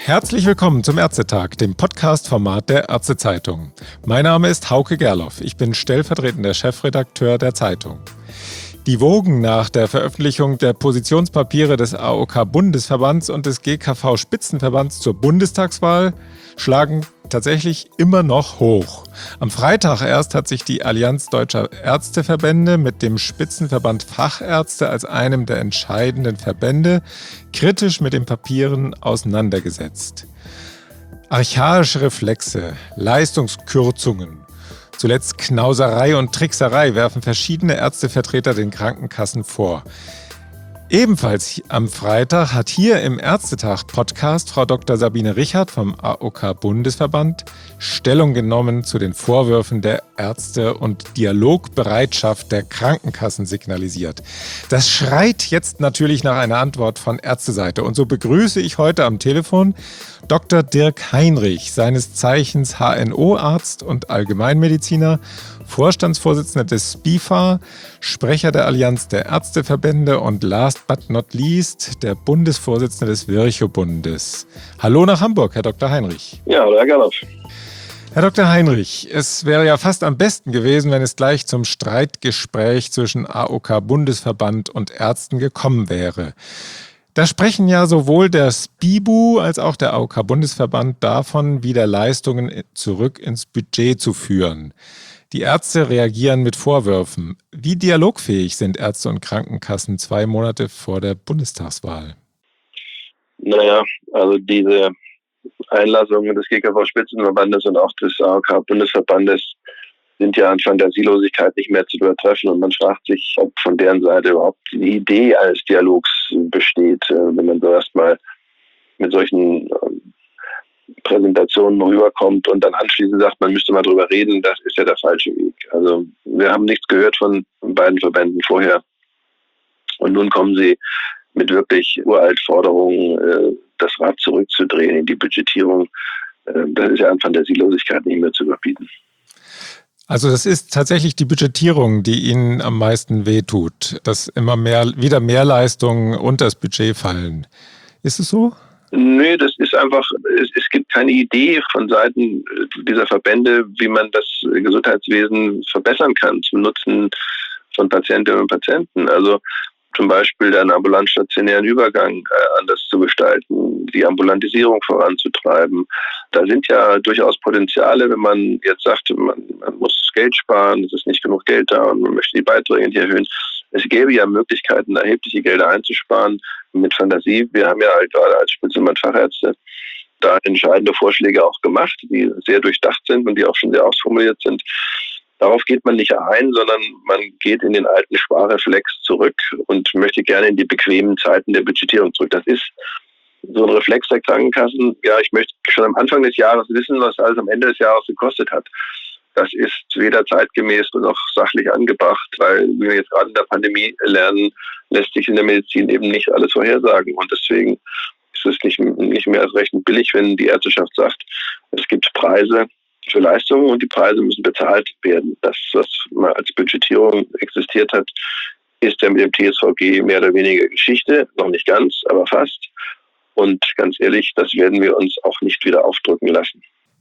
Herzlich willkommen zum Ärztetag, dem Podcast-Format der Ärztezeitung. Mein Name ist Hauke Gerloff. Ich bin stellvertretender Chefredakteur der Zeitung. Die Wogen nach der Veröffentlichung der Positionspapiere des AOK-Bundesverbands und des GKV-Spitzenverbands zur Bundestagswahl schlagen tatsächlich immer noch hoch. Am Freitag erst hat sich die Allianz Deutscher Ärzteverbände mit dem Spitzenverband Fachärzte als einem der entscheidenden Verbände kritisch mit den Papieren auseinandergesetzt. Archaische Reflexe, Leistungskürzungen, zuletzt Knauserei und Trickserei werfen verschiedene Ärztevertreter den Krankenkassen vor. Ebenfalls am Freitag hat hier im Ärztetag-Podcast Frau Dr. Sabine Richard vom AOK-Bundesverband Stellung genommen zu den Vorwürfen der Ärzte und Dialogbereitschaft der Krankenkassen signalisiert. Das schreit jetzt natürlich nach einer Antwort von Ärzteseite. Und so begrüße ich heute am Telefon Dr. Dirk Heinrich, seines Zeichens HNO-Arzt und Allgemeinmediziner, Vorstandsvorsitzender des SPIFA, Sprecher der Allianz der Ärzteverbände und last but not least der Bundesvorsitzende des Virchow-Bundes. Hallo nach Hamburg, Herr Dr. Heinrich. Ja, hallo Herr Gerloff. Herr Dr. Heinrich, es wäre ja fast am besten gewesen, wenn es gleich zum Streitgespräch zwischen AOK-Bundesverband und Ärzten gekommen wäre. Da sprechen ja sowohl der SPIBU als auch der AOK-Bundesverband davon, wieder Leistungen zurück ins Budget zu führen. Die Ärzte reagieren mit Vorwürfen. Wie dialogfähig sind Ärzte und Krankenkassen 2 Monate vor der Bundestagswahl? Naja, also diese Einlassungen des GKV-Spitzenverbandes und auch des AOK-Bundesverbandes sind ja an Fantasielosigkeit nicht mehr zu übertreffen. Und man fragt sich, ob von deren Seite überhaupt die Idee eines Dialogs besteht, wenn man so erstmal mit solchen Präsentationen rüberkommt und dann anschließend sagt, man müsste mal drüber reden, das ist ja der falsche Weg. Also wir haben nichts gehört von beiden Verbänden vorher. Und nun kommen sie mit wirklich uralt Forderungen, das Rad zurückzudrehen in die Budgetierung. Das ist ja an Fantasielosigkeit nicht mehr zu überbieten. Also das ist tatsächlich die Budgetierung, die Ihnen am meisten wehtut, dass immer wieder mehr Leistungen unter das Budget fallen. Ist es so? Nö, das ist einfach, es gibt keine Idee von Seiten dieser Verbände, wie man das Gesundheitswesen verbessern kann zum Nutzen von Patientinnen und Patienten. Also zum Beispiel den ambulant-stationären Übergang anders zu gestalten, die Ambulantisierung voranzutreiben. Da sind ja durchaus Potenziale, wenn man jetzt sagt, man muss Geld sparen, es ist nicht genug Geld da und man möchte die Beiträge nicht erhöhen. Es gäbe ja Möglichkeiten, erhebliche Gelder einzusparen mit Fantasie. Wir haben ja halt gerade als Spitzenverband Fachärzte da entscheidende Vorschläge auch gemacht, die sehr durchdacht sind und die auch schon sehr ausformuliert sind. Darauf geht man nicht ein, sondern man geht in den alten Sparreflex zurück und möchte gerne in die bequemen Zeiten der Budgetierung zurück. Das ist so ein Reflex der Krankenkassen. Ja, ich möchte schon am Anfang des Jahres wissen, was alles am Ende des Jahres gekostet hat. Das ist weder zeitgemäß noch sachlich angebracht, weil wie wir jetzt gerade in der Pandemie lernen, lässt sich in der Medizin eben nicht alles vorhersagen. Und deswegen ist es nicht mehr als recht billig, wenn die Ärzteschaft sagt, es gibt Preise für Leistungen und die Preise müssen bezahlt werden. Das, was mal als Budgetierung existiert hat, ist ja mit dem TSVG mehr oder weniger Geschichte. Noch nicht ganz, aber fast. Und ganz ehrlich, das werden wir uns auch nicht wieder aufdrücken lassen.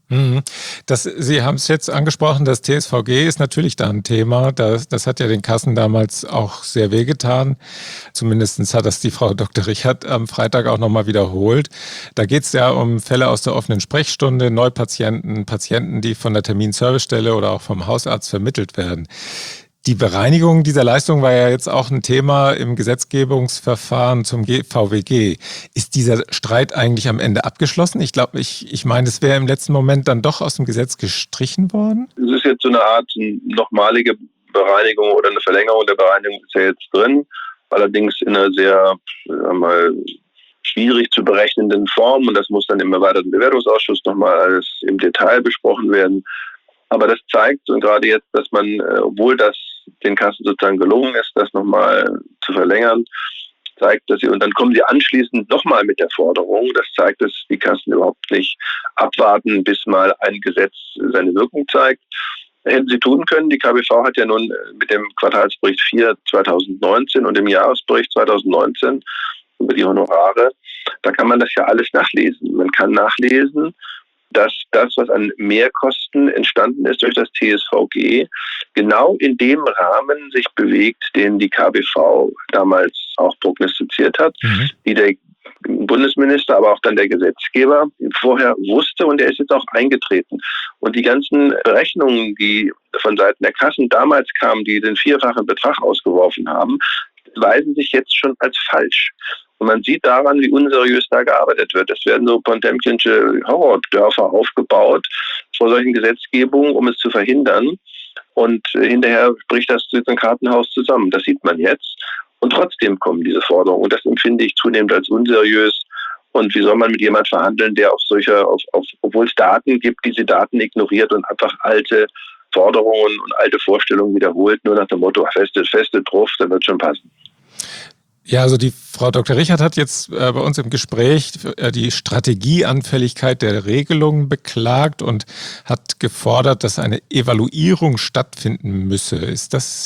Sie haben es jetzt angesprochen, das TSVG ist natürlich da ein Thema. Das hat ja den Kassen damals auch sehr wehgetan. Zumindest hat das die Frau Dr. Richard am Freitag auch nochmal wiederholt. Da geht es ja um Fälle aus der offenen Sprechstunde, Neupatienten, Patienten, die von der Terminservicestelle oder auch vom Hausarzt vermittelt werden. Die Bereinigung dieser Leistung war ja jetzt auch ein Thema im Gesetzgebungsverfahren zum VWG. Ist dieser Streit eigentlich am Ende abgeschlossen? Ich meine, es wäre im letzten Moment dann doch aus dem Gesetz gestrichen worden? Es ist jetzt so eine Art nochmalige Bereinigung oder eine Verlängerung der Bereinigung ist ja jetzt drin. Allerdings in einer sehr, schwierig zu berechnenden Form. Und das muss dann im erweiterten Bewertungsausschuss nochmal alles im Detail besprochen werden. Aber das zeigt, und gerade jetzt, dass man, obwohl das den Kassen sozusagen gelungen ist, das nochmal zu verlängern, zeigt, dass und dann kommen sie anschließend nochmal mit der Forderung. Das zeigt, dass die Kassen überhaupt nicht abwarten, bis mal ein Gesetz seine Wirkung zeigt. Hätten sie tun können. Die KBV hat ja nun mit dem Quartalsbericht 4 2019 und dem Jahresbericht 2019 über die Honorare Da kann man das ja alles nachlesen. Man kann nachlesen, dass das, was an Mehrkosten entstanden ist durch das TSVG, genau in dem Rahmen sich bewegt, den die KBV damals auch prognostiziert hat, die der Bundesminister, aber auch dann der Gesetzgeber vorher wusste, und der ist jetzt auch eingetreten. Und die ganzen Berechnungen, die von Seiten der Kassen damals kamen, die den vierfachen Betrag ausgeworfen haben, weisen sich jetzt schon als falsch. Und man sieht daran, wie unseriös da gearbeitet wird. Es werden so Potemkinsche Horrordörfer aufgebaut vor solchen Gesetzgebungen, um es zu verhindern. Und hinterher bricht das zu einem Kartenhaus zusammen. Das sieht man jetzt. Und trotzdem kommen diese Forderungen. Und das empfinde ich zunehmend als unseriös. Und wie soll man mit jemandem verhandeln, der obwohl es Daten gibt, diese Daten ignoriert und einfach alte Forderungen und alte Vorstellungen wiederholt, nur nach dem Motto, feste drauf, dann wird schon passen. Ja, also die Frau Dr. Richard hat jetzt bei uns im Gespräch die Strategieanfälligkeit der Regelungen beklagt und hat gefordert, dass eine Evaluierung stattfinden müsse. Ist das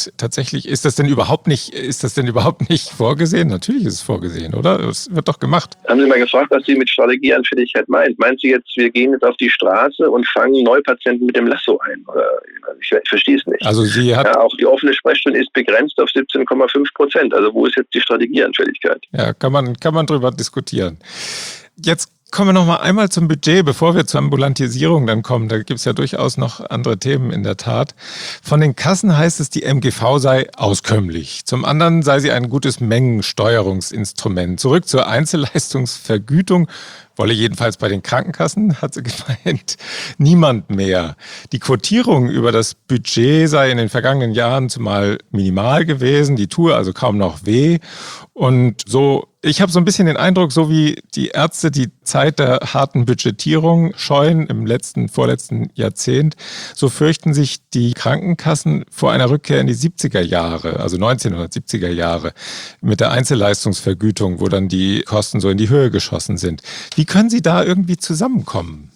denn überhaupt nicht vorgesehen? Natürlich ist es vorgesehen, oder? Es wird doch gemacht. Haben Sie mal gefragt, was sie mit Strategieanfälligkeit meint? Meint sie jetzt, wir gehen jetzt auf die Straße und fangen Neupatienten mit dem Lasso ein? Oder ich verstehe es nicht. Also sie hat auch die offene Sprechstunde ist begrenzt auf 17,5%. Also wo ist jetzt die Strategieanfälligkeit? Ja, kann man drüber diskutieren. Jetzt kommen wir noch mal einmal zum Budget, bevor wir zur Ambulantisierung dann kommen. Da gibt es ja durchaus noch andere Themen in der Tat. Von den Kassen heißt es, die MGV sei auskömmlich. Zum anderen sei sie ein gutes Mengensteuerungsinstrument. Zurück zur Einzelleistungsvergütung wolle jedenfalls bei den Krankenkassen, hat sie gemeint, niemand mehr. Die Quotierung über das Budget sei in den vergangenen Jahren zumal minimal gewesen, die tue also kaum noch weh. Und so, ich habe so ein bisschen den Eindruck, so wie die Ärzte die Zeit der harten Budgetierung scheuen im vorletzten Jahrzehnt, so fürchten sich die Krankenkassen vor einer Rückkehr in die 70er Jahre, also 1970er Jahre, mit der Einzelleistungsvergütung, wo dann die Kosten so in die Höhe geschossen sind. Wie können Sie da irgendwie zusammenkommen?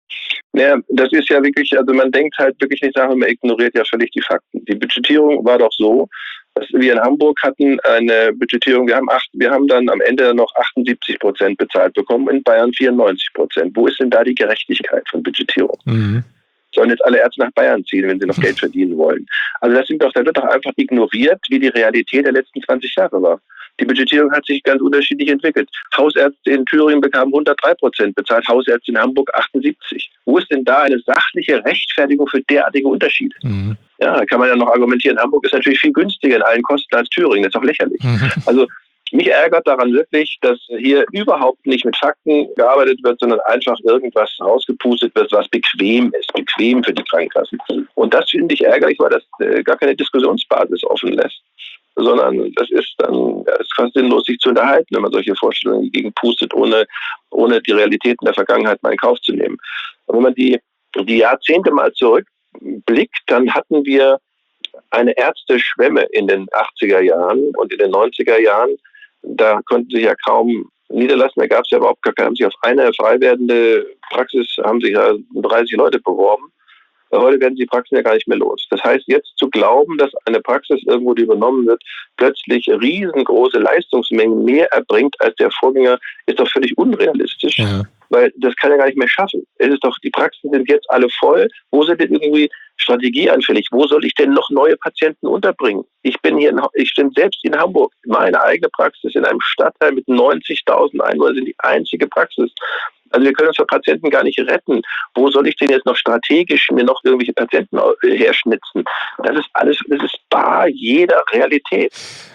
Ja, das ist ja wirklich, also man denkt halt wirklich nicht nach und man ignoriert ja völlig die Fakten. Die Budgetierung war doch so, dass wir in Hamburg hatten eine Budgetierung, wir haben dann am Ende noch 78% bezahlt bekommen, in Bayern 94%. Wo ist denn da die Gerechtigkeit von Budgetierung? Sollen jetzt alle Ärzte nach Bayern ziehen, wenn sie noch Geld verdienen wollen? Also da wird doch einfach ignoriert, wie die Realität der letzten 20 Jahre war. Die Budgetierung hat sich ganz unterschiedlich entwickelt. Hausärzte in Thüringen bekamen 103% bezahlt, Hausärzte in Hamburg 78%. Wo ist denn da eine sachliche Rechtfertigung für derartige Unterschiede? Ja, da kann man ja noch argumentieren, Hamburg ist natürlich viel günstiger in allen Kosten als Thüringen. Das ist doch lächerlich. Also mich ärgert daran wirklich, dass hier überhaupt nicht mit Fakten gearbeitet wird, sondern einfach irgendwas rausgepustet wird, was bequem ist, bequem für die Krankenkassen. Und das finde ich ärgerlich, weil das gar keine Diskussionsbasis offen lässt, sondern das ist fast sinnlos, sich zu unterhalten, wenn man solche Vorstellungen gegen pustet, ohne die Realitäten der Vergangenheit mal in Kauf zu nehmen. Und wenn man die Jahrzehnte mal zurückblickt, dann hatten wir eine Ärzteschwemme in den 80er Jahren und in den 90er Jahren. Da konnten sich ja kaum niederlassen, da gab es ja überhaupt gar keine, haben sich auf eine frei werdende Praxis, haben sich ja 30 Leute beworben. Heute werden die Praxen ja gar nicht mehr los. Das heißt, jetzt zu glauben, dass eine Praxis irgendwo, die übernommen wird, plötzlich riesengroße Leistungsmengen mehr erbringt als der Vorgänger, ist doch völlig unrealistisch. Ja. Weil das kann er gar nicht mehr schaffen. Die Praxen sind jetzt alle voll. Wo sind denn irgendwie strategieanfällig? Wo soll ich denn noch neue Patienten unterbringen? Ich bin selbst in Hamburg. Meine eigene Praxis in einem Stadtteil mit 90.000 Einwohnern sind die einzige Praxis. Also wir können uns für Patienten gar nicht retten. Wo soll ich denn jetzt noch strategisch mir noch irgendwelche Patienten herschnitzen? Das ist bar jeder Realität.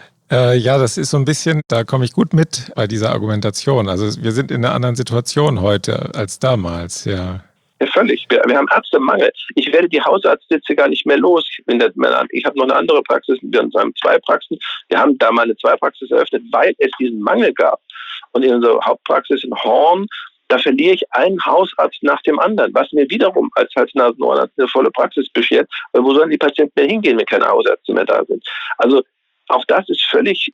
Ja, das ist so ein bisschen, da komme ich gut mit bei dieser Argumentation. Also wir sind in einer anderen Situation heute als damals, ja. Ja, völlig. Wir haben Ärztemangel. Ich werde die Hausarztsitze gar nicht mehr los. Ich habe noch eine andere Praxis. Wir haben 2 Praxen. Wir haben da mal eine 2 Praxis eröffnet, weil es diesen Mangel gab. Und in unserer Hauptpraxis in Horn, da verliere ich einen Hausarzt nach dem anderen, was mir wiederum als Hals-Nasen-Ohrenarzt eine volle Praxis beschert. Weil wo sollen die Patienten denn hingehen, wenn keine Hausärzte mehr da sind? Also auch das ist völlig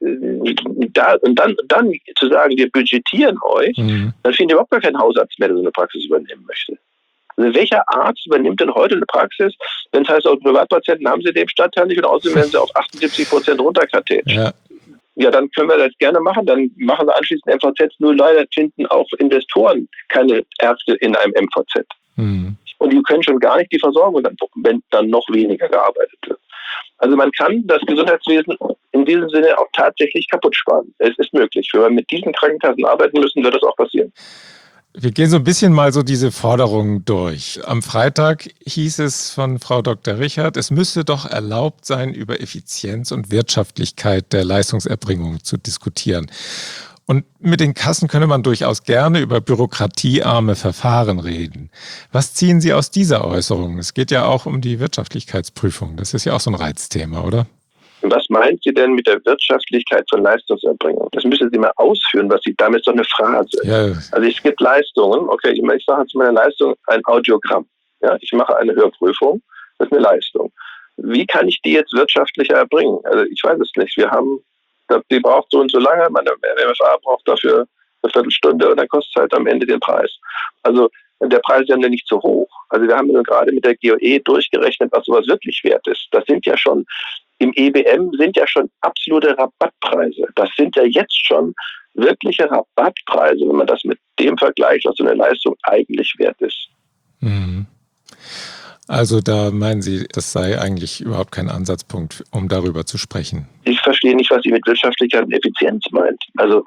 da. Und dann zu sagen, wir budgetieren euch, dann findet überhaupt gar kein Hausarzt mehr, der so eine Praxis übernehmen möchte. Also welcher Arzt übernimmt denn heute eine Praxis, wenn es heißt, auch Privatpatienten haben sie in dem Stadtteil nicht und außerdem werden sie auf 78% runterkartiert? Ja. Ja, dann können wir das gerne machen. Dann machen wir anschließend MVZs. Nur leider finden auch Investoren keine Ärzte in einem MVZ. Mhm. Und die können schon gar nicht die Versorgung, wenn dann noch weniger gearbeitet wird. Also man kann das Gesundheitswesen in diesem Sinne auch tatsächlich kaputt sparen. Es ist möglich. Wenn wir mit diesen Krankenkassen arbeiten müssen, wird das auch passieren. Wir gehen so ein bisschen mal so diese Forderungen durch. Am Freitag hieß es von Frau Dr. Richard, es müsse doch erlaubt sein, über Effizienz und Wirtschaftlichkeit der Leistungserbringung zu diskutieren. Und mit den Kassen könne man durchaus gerne über bürokratiearme Verfahren reden. Was ziehen Sie aus dieser Äußerung? Es geht ja auch um die Wirtschaftlichkeitsprüfung. Das ist ja auch so ein Reizthema, oder? Was meint sie denn mit der Wirtschaftlichkeit von Leistungserbringung? Das müssen Sie mal ausführen, was Sie damit so eine Phrase. Ja. Also es gibt Leistungen, okay, ich sage jetzt meine Leistung ein Audiogramm. Ja, ich mache eine Hörprüfung, das ist eine Leistung. Wie kann ich die jetzt wirtschaftlicher erbringen? Also ich weiß es nicht. Die braucht so und so lange, meine MFA braucht dafür eine Viertelstunde und dann kostet es halt am Ende den Preis. Also der Preis ist ja nicht so hoch. Also wir haben gerade mit der GOE durchgerechnet, was sowas wirklich wert ist. Das sind ja schon im EBM sind ja schon absolute Rabattpreise. Das sind ja jetzt schon wirkliche Rabattpreise, wenn man das mit dem vergleicht, was so eine Leistung eigentlich wert ist. Mhm. Also da meinen Sie, das sei eigentlich überhaupt kein Ansatzpunkt, um darüber zu sprechen? Ich verstehe nicht, was Sie mit Wirtschaftlichkeit und Effizienz meint. Also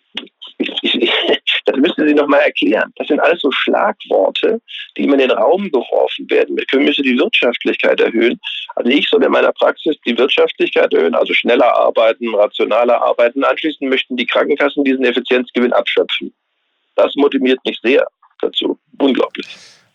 das müssen Sie noch mal erklären. Das sind alles so Schlagworte, die immer in den Raum geworfen werden. Wir müssen die Wirtschaftlichkeit erhöhen. Also ich soll in meiner Praxis die Wirtschaftlichkeit erhöhen, also schneller arbeiten, rationaler arbeiten. Anschließend möchten die Krankenkassen diesen Effizienzgewinn abschöpfen. Das motiviert mich sehr dazu. Unglaublich.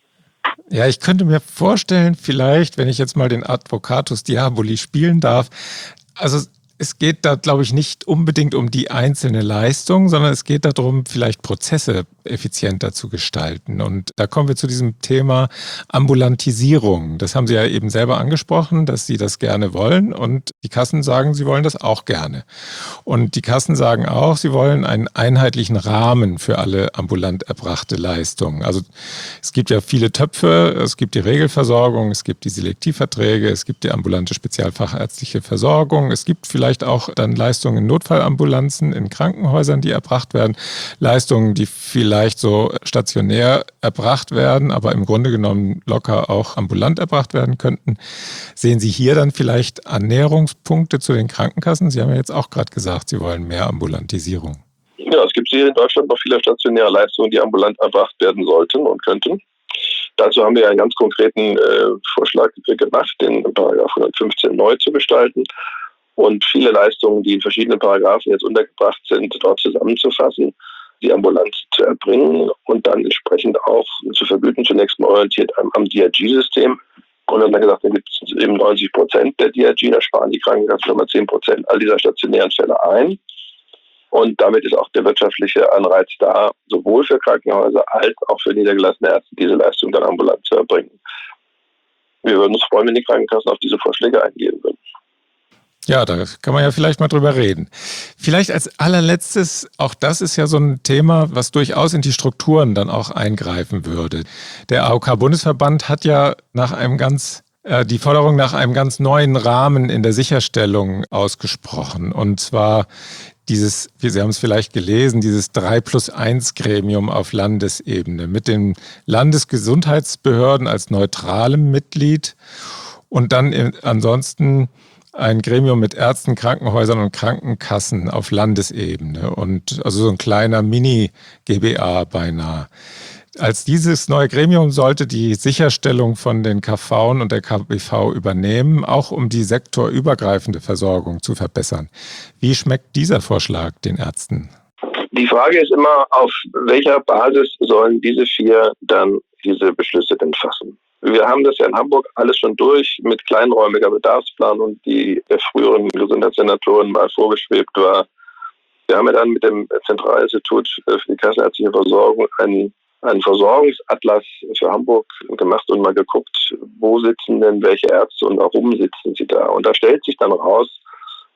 Ja, ich könnte mir vorstellen, vielleicht, wenn ich jetzt mal den Advocatus Diaboli spielen darf, also es geht da, glaube ich, nicht unbedingt um die einzelne Leistung, sondern es geht darum, vielleicht Prozesse effizienter zu gestalten. Und da kommen wir zu diesem Thema Ambulantisierung. Das haben Sie ja eben selber angesprochen, dass Sie das gerne wollen. Und die Kassen sagen, sie wollen das auch gerne. Und die Kassen sagen auch, sie wollen einen einheitlichen Rahmen für alle ambulant erbrachte Leistungen. Also es gibt ja viele Töpfe, es gibt die Regelversorgung, es gibt die Selektivverträge, es gibt die ambulante spezialfachärztliche Versorgung, es gibt vielleicht auch dann Leistungen in Notfallambulanzen, in Krankenhäusern, die erbracht werden, Leistungen, die vielleicht so stationär erbracht werden, aber im Grunde genommen locker auch ambulant erbracht werden könnten. Sehen Sie hier dann vielleicht Annäherungspunkte zu den Krankenkassen? Sie haben ja jetzt auch gerade gesagt, Sie wollen mehr Ambulantisierung. Ja, es gibt hier in Deutschland noch viele stationäre Leistungen, die ambulant erbracht werden sollten und könnten. Dazu haben wir einen ganz konkreten Vorschlag gemacht, den Paragraph 115 neu zu gestalten und viele Leistungen, die in verschiedenen Paragraphen jetzt untergebracht sind, dort zusammenzufassen, die ambulant zu erbringen und dann entsprechend auch zu vergüten, zunächst mal orientiert am DRG-System. Und dann haben wir gesagt, dann gibt es eben 90% der DRG, da sparen die Krankenkassen nochmal 10% all dieser stationären Fälle ein. Und damit ist auch der wirtschaftliche Anreiz da, sowohl für Krankenhäuser als auch für niedergelassene Ärzte, diese Leistung dann ambulant zu erbringen. Wir würden uns freuen, wenn die Krankenkassen auf diese Vorschläge eingehen würden. Ja, da kann man ja vielleicht mal drüber reden. Vielleicht als allerletztes, auch das ist ja so ein Thema, was durchaus in die Strukturen dann auch eingreifen würde. Der AOK-Bundesverband hat ja die Forderung nach einem ganz neuen Rahmen in der Sicherstellung ausgesprochen. Und zwar Sie haben es vielleicht gelesen, dieses 3+1-Gremium auf Landesebene mit den Landesgesundheitsbehörden als neutralem Mitglied und dann ansonsten ein Gremium mit Ärzten, Krankenhäusern und Krankenkassen auf Landesebene und also so ein kleiner Mini-GBA beinahe. Als dieses neue Gremium sollte die Sicherstellung von den KV und der KBV übernehmen, auch um die sektorübergreifende Versorgung zu verbessern. Wie schmeckt dieser Vorschlag den Ärzten? Die Frage ist immer, auf welcher Basis sollen diese 4 dann diese Beschlüsse denn fassen? Wir haben das ja in Hamburg alles schon durch mit kleinräumiger Bedarfsplanung, die der früheren Gesundheitssenatoren mal vorgeschwebt war. Wir haben ja dann mit dem Zentralinstitut für die kassenärztliche Versorgung einen Versorgungsatlas für Hamburg gemacht und mal geguckt, wo sitzen denn welche Ärzte und warum sitzen sie da. Und da stellt sich dann raus,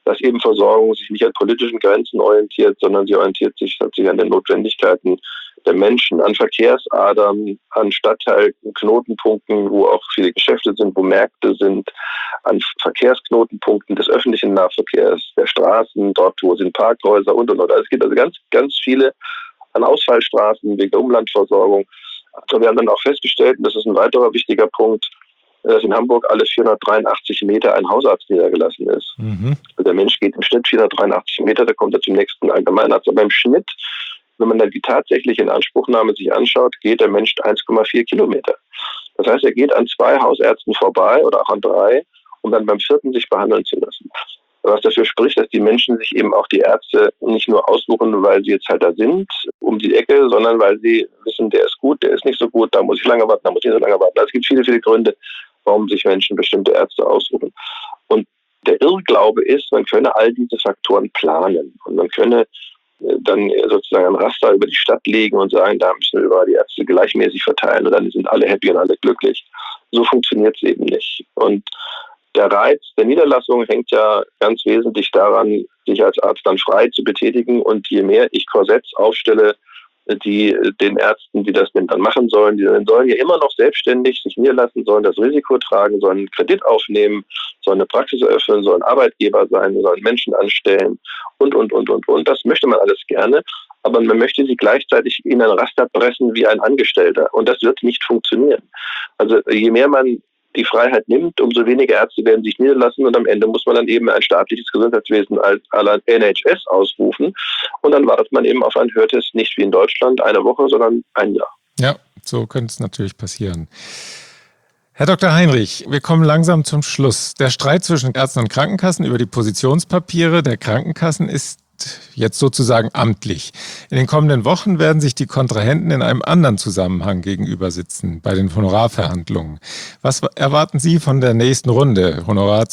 dass eben Versorgung sich nicht an politischen Grenzen orientiert, sondern sie orientiert sich tatsächlich an den Notwendigkeiten der Menschen, an Verkehrsadern, an Stadtteilknotenpunkten, wo auch viele Geschäfte sind, wo Märkte sind, an Verkehrsknotenpunkten des öffentlichen Nahverkehrs, der Straßen, dort, wo sind Parkhäuser und. Also es gibt also ganz, ganz viele an Ausfallstraßen wegen der Umlandversorgung. Und wir haben dann auch festgestellt, und das ist ein weiterer wichtiger Punkt, dass in Hamburg alle 483 Meter ein Hausarzt niedergelassen ist. Also der Mensch geht im Schnitt 483 Meter, da kommt er zum nächsten Allgemeinarzt. Aber im Schnitt, wenn man dann die tatsächliche Inanspruchnahme sich anschaut, geht der Mensch 1,4 Kilometer. Das heißt, er geht an 2 Hausärzten vorbei oder auch an 3, um dann beim 4. sich behandeln zu lassen. Was dafür spricht, dass die Menschen sich eben auch die Ärzte nicht nur aussuchen, weil sie jetzt halt da sind, um die Ecke, sondern weil sie wissen, der ist gut, der ist nicht so gut, da muss ich lange warten, da muss ich nicht so lange warten. Es gibt viele, viele Gründe, warum sich Menschen bestimmte Ärzte aussuchen. Und der Irrglaube ist, man könne all diese Faktoren planen und man könne dann sozusagen ein Raster über die Stadt legen und sagen, da müssen wir überall die Ärzte gleichmäßig verteilen und dann sind alle happy und alle glücklich. So funktioniert es eben nicht. Und der Reiz der Niederlassung hängt ja ganz wesentlich daran, sich als Arzt dann frei zu betätigen. Und je mehr ich Korsetts aufstelle, die den Ärzten, die das denn dann machen sollen, die sollen ja immer noch selbstständig sich niederlassen, sollen das Risiko tragen, sollen einen Kredit aufnehmen, sollen eine Praxis eröffnen, sollen Arbeitgeber sein, sollen Menschen anstellen und. Das möchte man alles gerne. Aber man möchte sie gleichzeitig in ein Raster pressen wie ein Angestellter. Und das wird nicht funktionieren. Also je mehr man die Freiheit nimmt, umso weniger Ärzte werden sich niederlassen und am Ende muss man dann eben ein staatliches Gesundheitswesen als à la NHS ausrufen und dann wartet man eben auf einen Hörtest nicht wie in Deutschland 1 Woche, sondern 1 Jahr. Ja, so könnte es natürlich passieren. Herr Dr. Heinrich, wir kommen langsam zum Schluss. Der Streit zwischen Ärzten und Krankenkassen über die Positionspapiere der Krankenkassen ist jetzt sozusagen amtlich. In den kommenden Wochen werden sich die Kontrahenten in einem anderen Zusammenhang gegenüber sitzen, bei den Honorarverhandlungen. Was erwarten Sie von der nächsten Runde, Honorar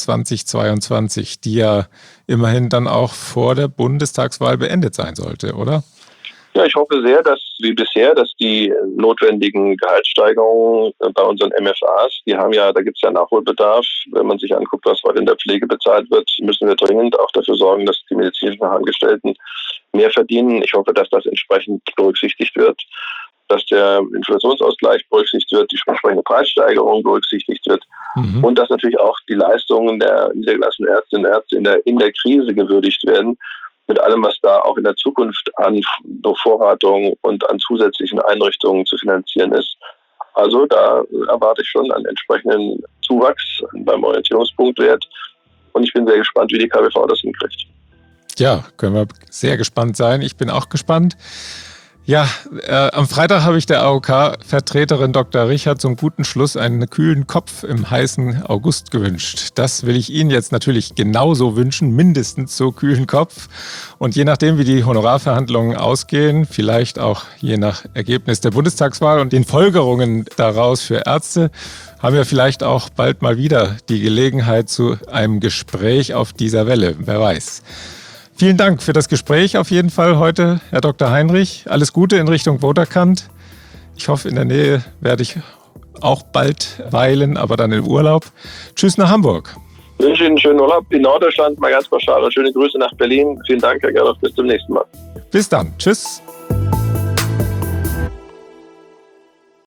2022, die ja immerhin dann auch vor der Bundestagswahl beendet sein sollte, oder? Ja, ich hoffe sehr, dass wie bisher, dass die notwendigen Gehaltssteigerungen bei unseren MFAs, da gibt es ja Nachholbedarf. Wenn man sich anguckt, was heute in der Pflege bezahlt wird, müssen wir dringend auch dafür sorgen, dass die medizinischen Fachangestellten mehr verdienen. Ich hoffe, dass das entsprechend berücksichtigt wird, dass der Inflationsausgleich berücksichtigt wird, die entsprechende Preissteigerung berücksichtigt wird und dass natürlich auch die Leistungen der niedergelassenen Ärztinnen und Ärzte in der Krise gewürdigt werden. Mit allem, was da auch in der Zukunft an Vorratung und an zusätzlichen Einrichtungen zu finanzieren ist. Also da erwarte ich schon einen entsprechenden Zuwachs beim Orientierungspunktwert und ich bin sehr gespannt, wie die KBV das hinkriegt. Ja, können wir sehr gespannt sein. Ich bin auch gespannt. Ja, am Freitag habe ich der AOK-Vertreterin Dr. Richard zum guten Schluss einen kühlen Kopf im heißen August gewünscht. Das will ich Ihnen jetzt natürlich genauso wünschen, mindestens so kühlen Kopf. Und je nachdem, wie die Honorarverhandlungen ausgehen, vielleicht auch je nach Ergebnis der Bundestagswahl und den Folgerungen daraus für Ärzte, haben wir vielleicht auch bald mal wieder die Gelegenheit zu einem Gespräch auf dieser Welle. Wer weiß. Vielen Dank für das Gespräch auf jeden Fall heute, Herr Dr. Heinrich. Alles Gute in Richtung Voterkant. Ich hoffe, in der Nähe werde ich auch bald weilen, aber dann im Urlaub. Tschüss nach Hamburg. Ich wünsche Ihnen einen schönen Urlaub in Norddeutschland, mal ganz pauschal und schöne Grüße nach Berlin. Vielen Dank, Herr Gerloff. Bis zum nächsten Mal. Bis dann. Tschüss.